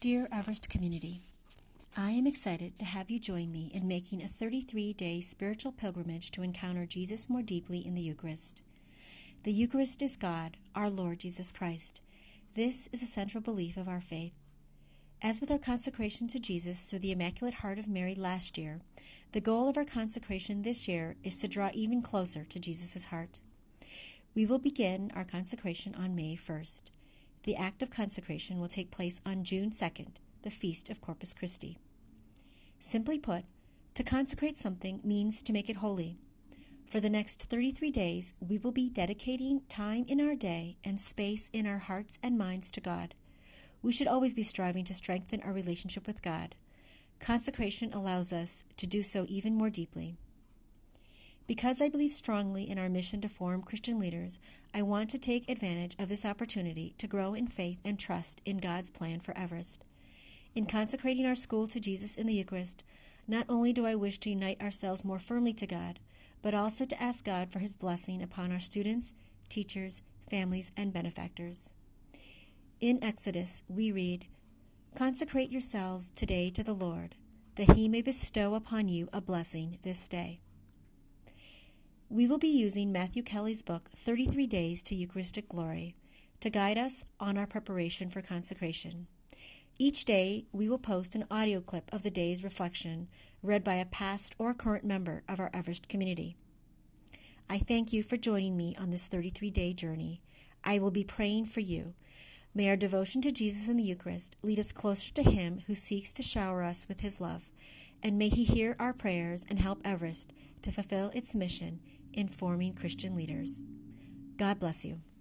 Dear Everest community, I am excited to have you join me in making a 33-day spiritual pilgrimage to encounter Jesus more deeply in the Eucharist. The Eucharist is God, our Lord Jesus Christ. This is a central belief of our faith. As with our consecration to Jesus through the Immaculate Heart of Mary last year, the goal of our consecration this year is to draw even closer to Jesus' heart. We will begin our consecration on May 1st. The act of consecration will take place on June 2nd, the Feast of Corpus Christi. Simply put, to consecrate something means to make it holy. For the next 33 days, we will be dedicating time in our day and space in our hearts and minds to God. We should always be striving to strengthen our relationship with God. Consecration allows us to do so even more deeply. Because I believe strongly in our mission to form Christian leaders, I want to take advantage of this opportunity to grow in faith and trust in God's plan for Everest. In consecrating our school to Jesus in the Eucharist, not only do I wish to unite ourselves more firmly to God, but also to ask God for His blessing upon our students, teachers, families, and benefactors. In Exodus, we read, "Consecrate yourselves today to the Lord, that He may bestow upon you a blessing this day." We will be using Matthew Kelly's book, 33 Days to Eucharistic Glory, to guide us on our preparation for consecration. Each day, we will post an audio clip of the day's reflection, read by a past or current member of our Everest community. I thank you for joining me on this 33-day journey. I will be praying for you. May our devotion to Jesus in the Eucharist lead us closer to Him who seeks to shower us with His love, and may He hear our prayers and help Everest to fulfill its mission in forming Christian leaders. God bless you.